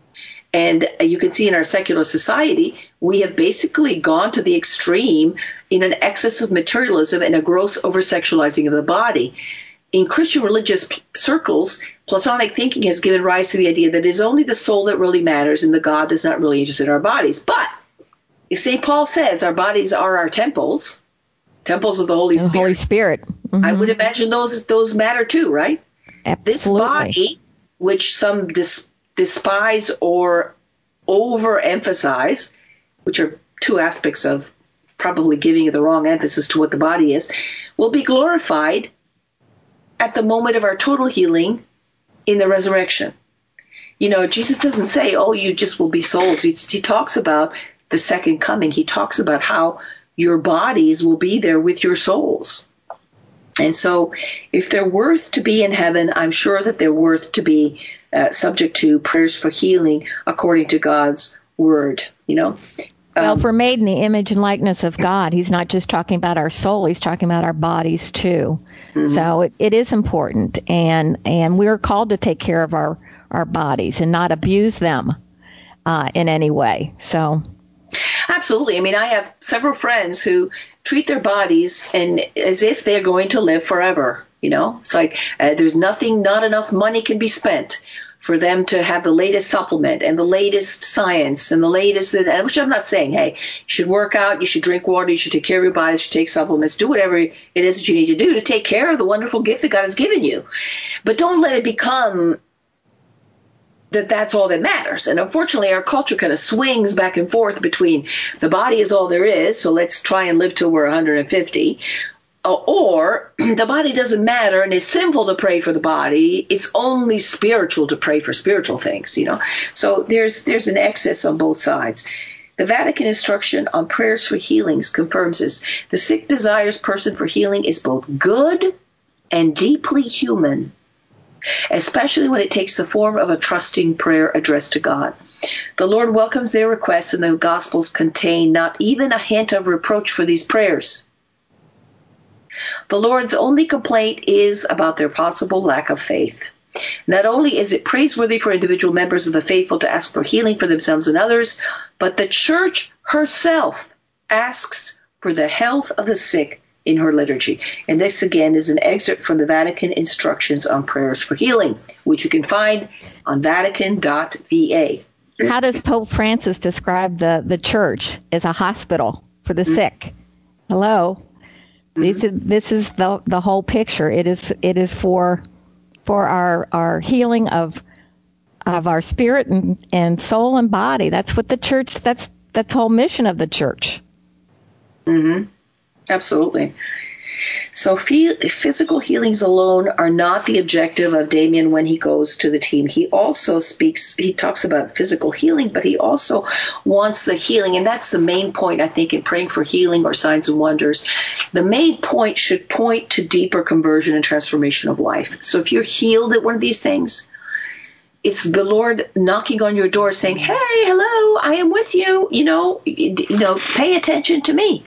And you can see in our secular society, we have basically gone to the extreme in an excess of materialism and a gross over-sexualizing of the body. In Christian religious circles, Platonic thinking has given rise to the idea that it is only the soul that really matters and the God that's not really interested in our bodies. But if Saint Paul says our bodies are our temples, temples of the Holy the Spirit, Holy Spirit. Mm-hmm. I would imagine those those matter too, right? Absolutely. This body, which some dis- despise or overemphasize, which are two aspects of probably giving the wrong emphasis to what the body is, will be glorified at the moment of our total healing in the resurrection. You know, Jesus doesn't say, oh, you just will be souls. He, he talks about the second coming. He talks about how your bodies will be there with your souls. And so if they're worth to be in heaven, I'm sure that they're worth to be uh, subject to prayers for healing according to God's word, you know. Well, Um, if we're made in the image and likeness of God, he's not just talking about our soul, he's talking about our bodies too. Mm-hmm. So it, it is important, and and we're called to take care of our, our bodies and not abuse them uh, in any way. So absolutely. I mean, I have several friends who treat their bodies and as if they're going to live forever. You know, it's like uh, there's nothing, not enough money can be spent for them to have the latest supplement and the latest science and the latest, which I'm not saying, hey, you should work out, you should drink water, you should take care of your body, you should take supplements, do whatever it is that you need to do to take care of the wonderful gift that God has given you. But don't let it become that that's all that matters. And unfortunately, our culture kind of swings back and forth between the body is all there is, so let's try and live till we're one hundred fifty, or the body doesn't matter and it's sinful to pray for the body. It's only spiritual to pray for spiritual things, you know. So there's there's an excess on both sides. The Vatican instruction on prayers for healings confirms this. The sick desires person for healing is both good and deeply human, especially when it takes the form of a trusting prayer addressed to God. The Lord welcomes their requests, and the Gospels contain not even a hint of reproach for these prayers. The Lord's only complaint is about their possible lack of faith. Not only is it praiseworthy for individual members of the faithful to ask for healing for themselves and others, but the Church herself asks for the health of the sick in her liturgy. And this, again, is an excerpt from the Vatican Instructions on Prayers for Healing, which you can find on vatican dot v a. How does Pope Francis describe the, the Church as a hospital for the mm-hmm. sick? Hello? This is this is the the whole picture. It is it is for for our our healing of of our spirit and, and soul and body. That's what the church. That's that's the whole mission of the church. Mm-hmm. Absolutely. So physical healings alone are not the objective of Damien when he goes to the team. He also speaks, he talks about physical healing, but he also wants the healing. And that's the main point, I think, in praying for healing or signs and wonders. The main point should point to deeper conversion and transformation of life. So if you're healed at one of these things, it's the Lord knocking on your door saying, hey, hello, I am with you. You know, you know, pay attention to me.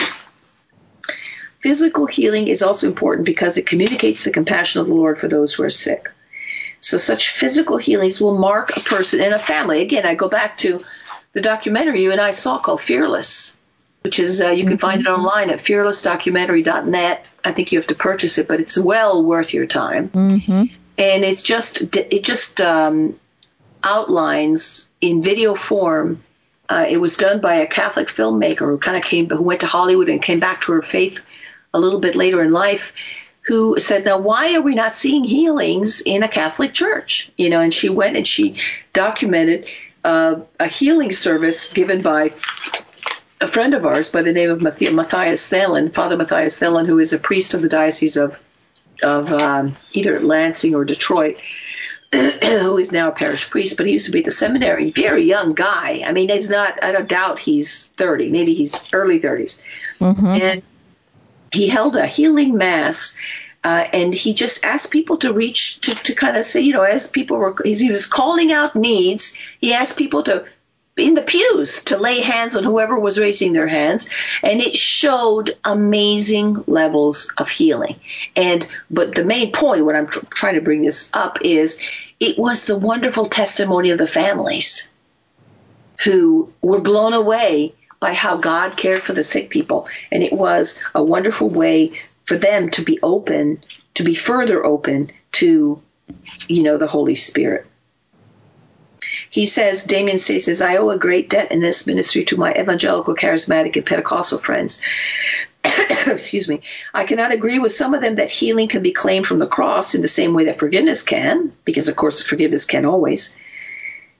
Physical healing is also important because it communicates the compassion of the Lord for those who are sick. So such physical healings will mark a person and a family. Again, I go back to the documentary you and I saw called Fearless, which is, uh, you can mm-hmm. find it online at fearless documentary dot net. I think you have to purchase it, but it's well worth your time. Mm-hmm. And it's just, it just um, outlines in video form. Uh, it was done by a Catholic filmmaker who kind of came, who went to Hollywood and came back to her faith a little bit later in life, who said, now, why are we not seeing healings in a Catholic church? You know, and she went and she documented uh, a healing service given by a friend of ours by the name of Matthias Thelen, Father Matthias Thelen, who is a priest of the Diocese of, of um, either Lansing or Detroit, who is now a parish priest, but he used to be at the seminary. Very young guy. I mean, he's not, I don't doubt he's thirty, maybe he's early thirties. Mm-hmm. And he held a healing mass, uh, and he just asked people to reach, to, to kind of say, you know, as people were, as he was calling out needs, he asked people to, in the pews, to lay hands on whoever was raising their hands, and it showed amazing levels of healing. And, but the main point, what I'm tr- trying to bring this up is, it was the wonderful testimony of the families who were blown away by how God cared for the sick people. And it was a wonderful way for them to be open, to be further open to, you know, the Holy Spirit. He says, Damien Stay says, I owe a great debt in this ministry to my evangelical, charismatic, and Pentecostal friends. Excuse me. I cannot agree with some of them that healing can be claimed from the cross in the same way that forgiveness can, because, of course, forgiveness can always.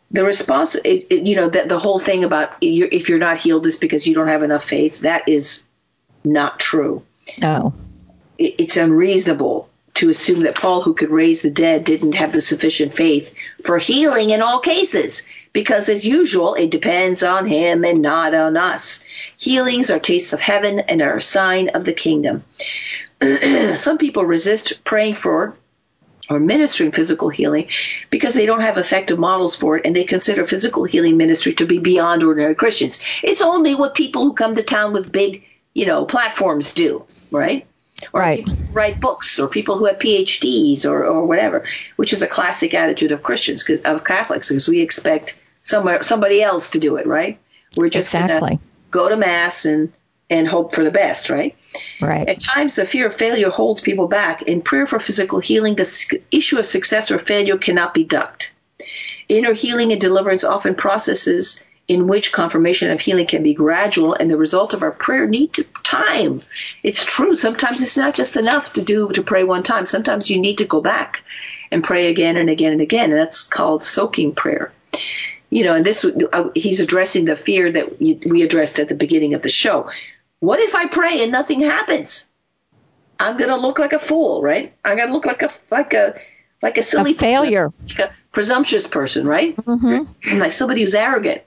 The response, it, it, you know, that the whole thing about you're, if you're not healed is because you don't have enough faith, that is not true. No. It, it's unreasonable to assume that Paul, who could raise the dead, didn't have the sufficient faith for healing in all cases, because as usual, it depends on him and not on us. Healings are tastes of heaven and are a sign of the kingdom. Some people resist praying for or ministering physical healing because they don't have effective models for it, and they consider physical healing ministry to be beyond ordinary Christians. It's only what people who come to town with big, you know, platforms do, right? Or right. people who write books, or people who have P H Ds, or, or whatever, which is a classic attitude of Christians, cause, of Catholics, because we expect somewhere, somebody else to do it, right? We're just exactly. going to go to Mass and and hope for the best, right? Right. At times, the fear of failure holds people back. In prayer for physical healing, the issue of success or failure cannot be ducked. Inner healing and deliverance often processes in which confirmation of healing can be gradual, and the result of our prayer need to time. It's true. Sometimes it's not just enough to do to pray one time. Sometimes you need to go back and pray again and again and again, and that's called soaking prayer. You know, and this uh, he's addressing the fear that we addressed at the beginning of the show. What if I pray and nothing happens? I'm going to look like a fool, right? I'm going to look like a like a like a silly a failure, person, like a presumptuous person, right? Mm-hmm. Like somebody who's arrogant.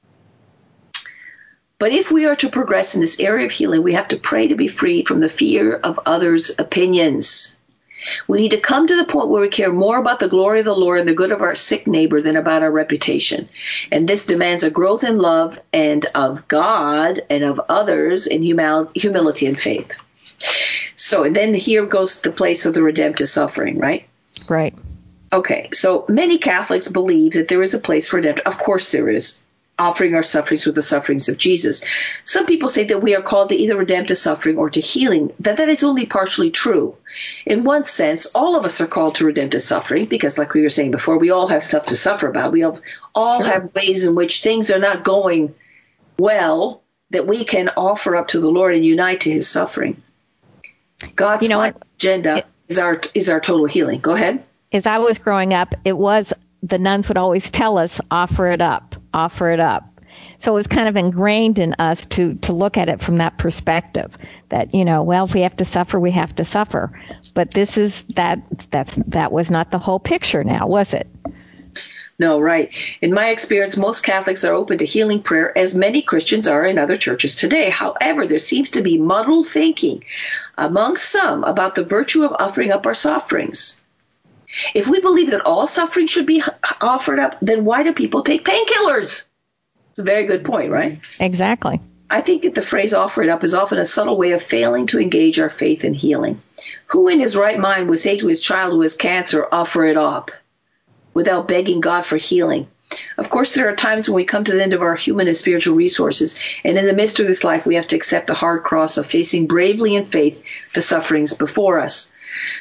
But if we are to progress in this area of healing, we have to pray to be freed from the fear of others' opinions. We need to come to the point where we care more about the glory of the Lord and the good of our sick neighbor than about our reputation. And this demands a growth in love and of God and of others in humil- humility and faith. So and then here goes the place of the redemptive suffering, right? Right. Okay, so many Catholics believe that there is a place for redemptive. Of course there is. Offering our sufferings with the sufferings of Jesus. Some people say that we are called to either redemptive suffering or to healing, that that is only partially true. In one sense, all of us are called to redemptive suffering because, like we were saying before, we all have stuff to suffer about. We all, all Sure. have ways in which things are not going well that we can offer up to the Lord and unite to his suffering. God's you know what? agenda it, is our is our total healing. Go ahead. As I was growing up, it was the nuns would always tell us, offer it up, offer it up. So it was kind of ingrained in us to, to look at it from that perspective that, you know, well, if we have to suffer, we have to suffer. But this is that, that's, that was not the whole picture now, was it? No, right. In my experience, most Catholics are open to healing prayer, as many Christians are in other churches today. However, there seems to be muddled thinking among some about the virtue of offering up our sufferings. If we believe that all suffering should be offered up, then why do people take painkillers? It's a very good point, right? Exactly. I think that the phrase offer it up is often a subtle way of failing to engage our faith in healing. Who in his right mind would say to his child who has cancer, offer it up, without begging God for healing? Of course, there are times when we come to the end of our human and spiritual resources, and in the midst of this life, we have to accept the hard cross of facing bravely in faith the sufferings before us.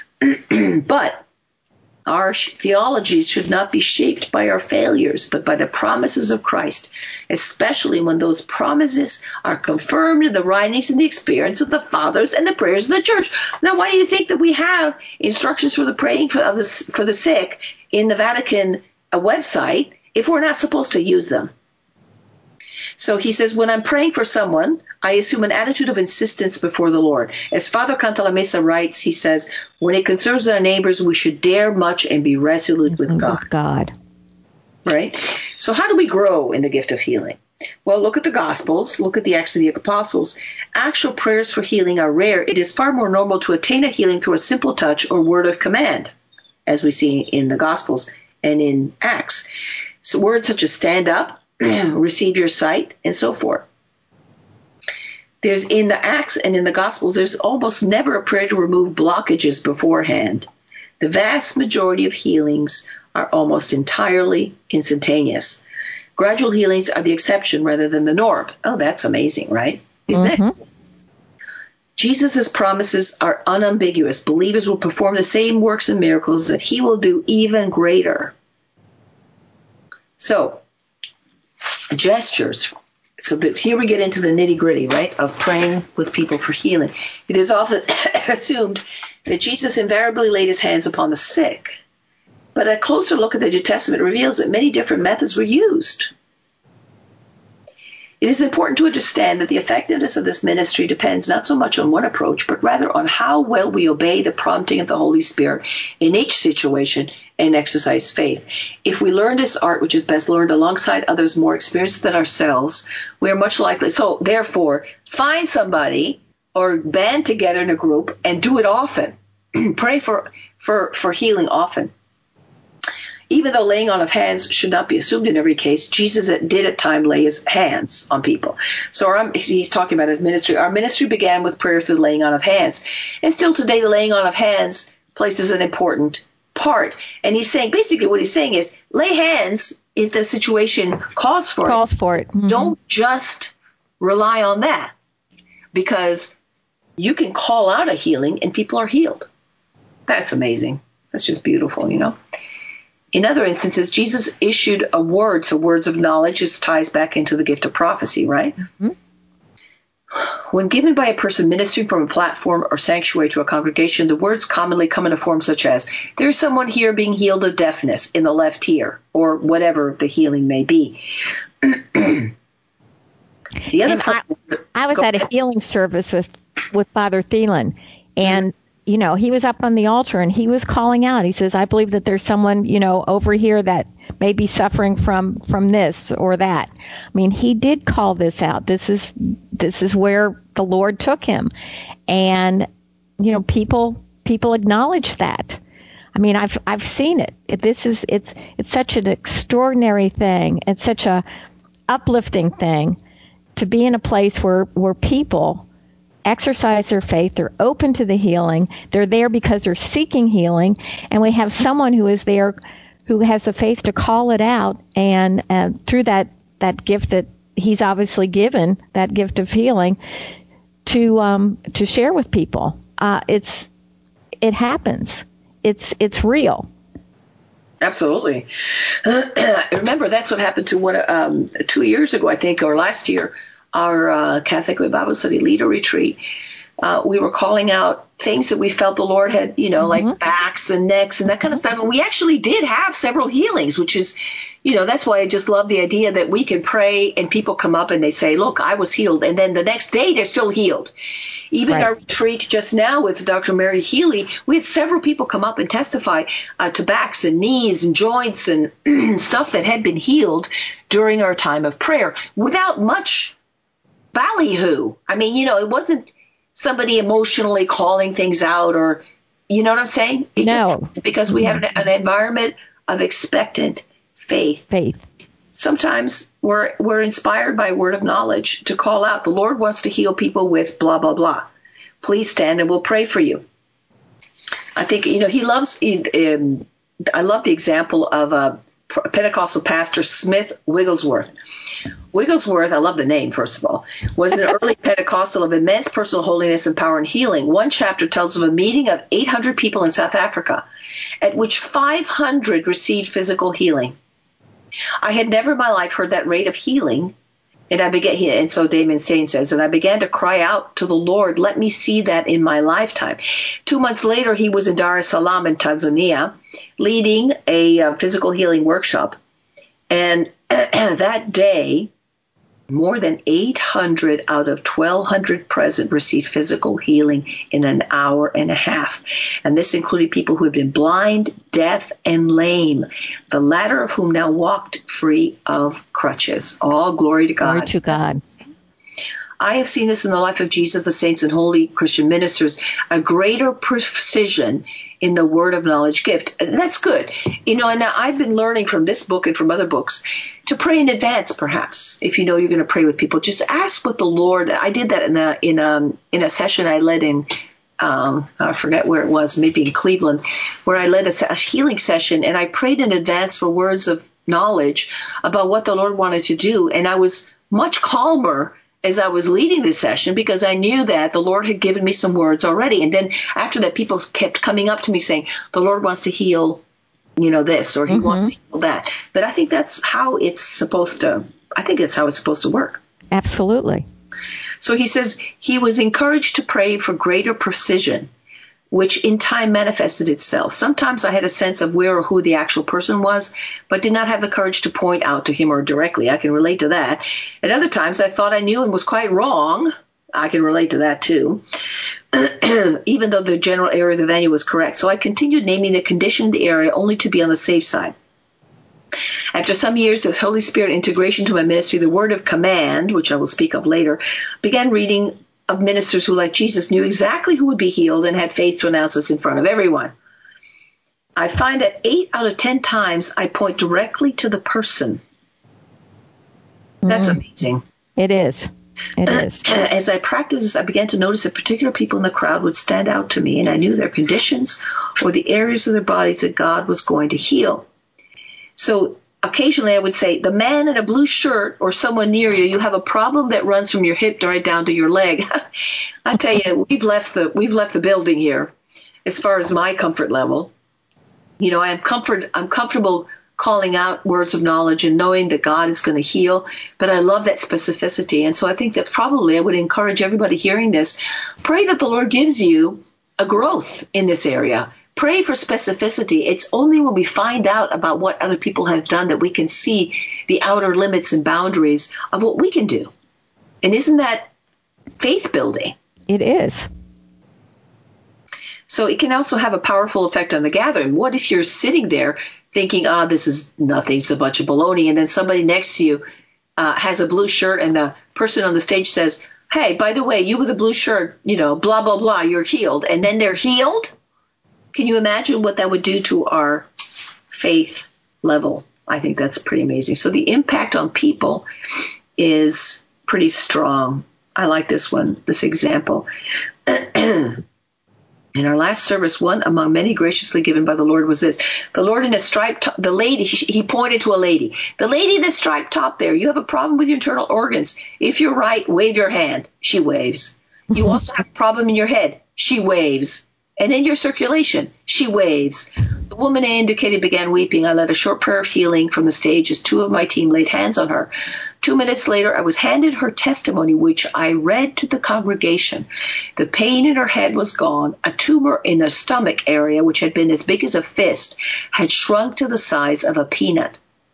But our theologies should not be shaped by our failures, but by the promises of Christ, especially when those promises are confirmed in the writings and the experience of the fathers and the prayers of the church. Now, why do you think that we have instructions for the praying for the, for the sick in the Vatican website if we're not supposed to use them? So he says, when I'm praying for someone, I assume an attitude of insistence before the Lord. As Father Cantalamessa writes, he says, when it concerns our neighbors, we should dare much and be resolute with God. With God. Right? So how do we grow in the gift of healing? Well, look at the Gospels. Look at the Acts of the Apostles. Actual prayers for healing are rare. It is far more normal to attain a healing through a simple touch or word of command, as we see in the Gospels and in Acts. So words such as stand up, receive your sight, and so forth. There's in the Acts and in the Gospels, there's almost never a prayer to remove blockages beforehand. The vast majority of healings are almost entirely instantaneous. Gradual healings are the exception rather than the norm. Oh, that's amazing, right? Isn't mm-hmm. it? Jesus' promises are unambiguous. Believers will perform the same works and miracles that he will do, even greater. So, gestures. So that here we get into the nitty-gritty, right, of praying with people for healing. It is often assumed that Jesus invariably laid his hands upon the sick. But a closer look at the New Testament reveals that many different methods were used. It is important to understand that the effectiveness of this ministry depends not so much on one approach, but rather on how well we obey the prompting of the Holy Spirit in each situation and exercise faith. If we learn this art, which is best learned alongside others more experienced than ourselves, we are much likely. So, therefore, find somebody or band together in a group and do it often. Pray for, for, for healing often. Even though laying on of hands should not be assumed in every case, Jesus did at times lay his hands on people. So our, he's talking about his ministry. Our ministry began with prayer through the laying on of hands. And still today, the laying on of hands places an important part. And he's saying, basically what he's saying is, lay hands if the situation calls for calls it. for it. Mm-hmm. Don't just rely on that, because you can call out a healing and people are healed. That's amazing. That's just beautiful, you know. In other instances, Jesus issued a word, so words of knowledge. This ties back into the gift of prophecy, right? Mm-hmm. When given by a person ministering from a platform or sanctuary to a congregation, the words commonly come in a form such as, there's someone here being healed of deafness in the left ear, or whatever the healing may be. The other I, I was at a healing service with, with Father Thielen, and mm-hmm. you know, he was up on the altar and he was calling out. He says, I believe that there's someone, you know, over here that may be suffering from, from this or that. I mean, he did call this out. This is, this is where the Lord took him. And, you know, people, people acknowledge that. I mean, I've, I've seen it. This is, it's, it's such an extraordinary thing. It's such a uplifting thing to be in a place where, where people exercise their faith. They're open to the healing. They're there because they're seeking healing. And we have someone who is there who has the faith to call it out. And uh, through that, that gift that he's obviously given, that gift of healing, to um, to share with people. Uh, it's it happens. It's it's real. Absolutely. Uh, remember, that's what happened to one um, two years ago, I think, or last year. Our uh, Catholic Bible Study Leader Retreat, uh, we were calling out things that we felt the Lord had, you know, mm-hmm. like backs and necks and that kind of stuff. And we actually did have several healings, which is, you know, that's why I just love the idea that we can pray and people come up and they say, look, I was healed. And then the next day they're still healed. Even right. Our retreat just now with Doctor Mary Healy, we had several people come up and testify uh, to backs and knees and joints and stuff that had been healed during our time of prayer without much ballyhoo. I mean, you know, it wasn't somebody emotionally calling things out or, you know what I'm saying? It no. Just, because we had an, an environment of expectant faith. Faith. Sometimes we're we're inspired by a word of knowledge to call out, the Lord wants to heal people with blah, blah, blah. Please stand and we'll pray for you. I think, you know, he loves, um, I love the example of a Pentecostal pastor, Smith Wigglesworth. Wigglesworth, I love the name, first of all, was an early Pentecostal of immense personal holiness and power and healing. One chapter tells of a meeting of eight hundred people in South Africa, at which five hundred received physical healing. I had never in my life heard that rate of healing, and I began, and so Damon Stain says, and I began to cry out to the Lord, let me see that in my lifetime. Two months later, he was in Dar es Salaam in Tanzania, leading a uh, physical healing workshop. And that day, more than eight hundred out of twelve hundred present received physical healing in an hour and a half. And this included people who had been blind, deaf, and lame, the latter of whom now walked free of crutches. All glory to God. Glory to God. I have seen this in the life of Jesus, the saints, and holy Christian ministers, a greater precision in the word of knowledge gift. That's good. You know, and I've been learning from this book and from other books to pray in advance, perhaps, if you know you're going to pray with people. Just ask what the Lord, I did that in a, in a, in a session I led in, um, I forget where it was, maybe in Cleveland, where I led a, a healing session, and I prayed in advance for words of knowledge about what the Lord wanted to do. And I was much calmer as I was leading this session because I knew that the Lord had given me some words already. And then after that, people kept coming up to me saying, the Lord wants to heal, you know, this, or he mm-hmm. wants to heal that. But I think that's how it's supposed to, I think that's how it's supposed to work. Absolutely. So he says he was encouraged to pray for greater precision. which in time manifested itself. Sometimes I had a sense of where or who the actual person was, but did not have the courage to point out to him or directly. I can relate to that. At other times, I thought I knew and was quite wrong. I can relate to that too, even though the general area of the venue was correct. So I continued naming the condition in the area only to be on the safe side. After some years of Holy Spirit integration to my ministry, the word of command, which I will speak of later, began reading of ministers who, like Jesus, knew exactly who would be healed and had faith to announce this in front of everyone. I find that eight out of ten times I point directly to the person. That's mm. amazing. It is. It is. As I practiced this, I began to notice that particular people in the crowd would stand out to me, and I knew their conditions or the areas of their bodies that God was going to heal. So occasionally I would say, the man in a blue shirt or someone near you, you have a problem that runs from your hip right down to your leg. I tell you, we've left the we've left the building here as far as my comfort level. You know, I'm comfort I'm comfortable calling out words of knowledge and knowing that God is going to heal, but I love that specificity. And so I think that probably I would encourage everybody hearing this, pray that the Lord gives you a growth in this area. Pray for specificity. It's only when we find out about what other people have done that we can see the outer limits and boundaries of what we can do. And isn't that faith building? It is. So it can also have a powerful effect on the gathering. What if you're sitting there thinking, ah, oh, this is nothing, it's a bunch of baloney, and then somebody next to you uh, has a blue shirt and the person on the stage says, hey, by the way, you with a blue shirt, you know, blah, blah, blah, you're healed. And then they're healed? Can you imagine what that would do to our faith level? I think that's pretty amazing. So the impact on people is pretty strong. I like this one, this example. In our last service, one among many graciously given by the Lord was this. The Lord in a striped top, the lady, he pointed to a lady. The lady in the striped top there, you have a problem with your internal organs. If you're right, wave your hand. She waves. You also have a problem in your head. She waves. And in your circulation, she waves. The woman I indicated began weeping. I led a short prayer of healing from the stage as two of my team laid hands on her. Two minutes later, I was handed her testimony, which I read to the congregation. The pain in her head was gone. A tumor in the stomach area, which had been as big as a fist, had shrunk to the size of a peanut.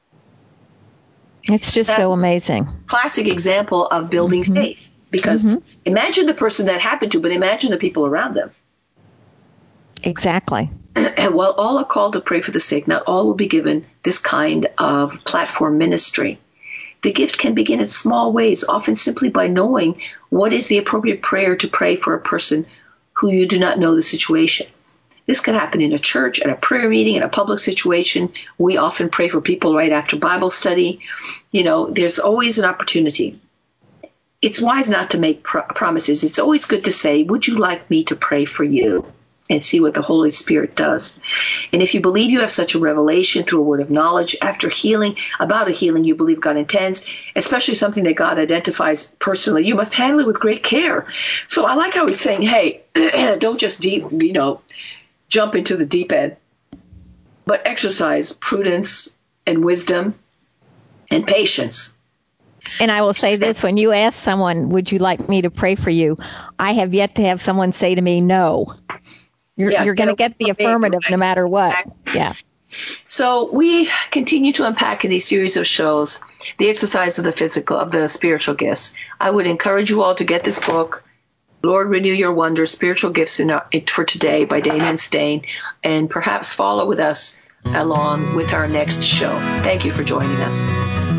It's just That's so amazing. Classic example of building mm-hmm. faith. Because mm-hmm. imagine the person that happened to, but imagine the people around them. Exactly. While all are called to pray for the sick, not all will be given this kind of platform ministry. The gift can begin in small ways, often simply by knowing what is the appropriate prayer to pray for a person who you do not know the situation. This can happen in a church, at a prayer meeting, in a public situation. We often pray for people right after Bible study. You know, there's always an opportunity. It's wise not to make pro- promises. It's always good to say, would you like me to pray for you? And see what the Holy Spirit does. And if you believe you have such a revelation through a word of knowledge after healing, about a healing you believe God intends, especially something that God identifies personally, you must handle it with great care. So I like how he's saying, hey, don't just deep, you know, jump into the deep end, but exercise prudence and wisdom and patience. And I will say this, when you ask someone, would you like me to pray for you? I have yet to have someone say to me, no. You're, yeah, you're going to get the affirmative no matter what. Yeah. So we continue to unpack in these series of shows the exercise of the physical, of the spiritual gifts. I would encourage you all to get this book, Lord, Renew Your Wonder, Spiritual Gifts in our, for Today by Damon Stain, and perhaps follow with us along with our next show. Thank you for joining us.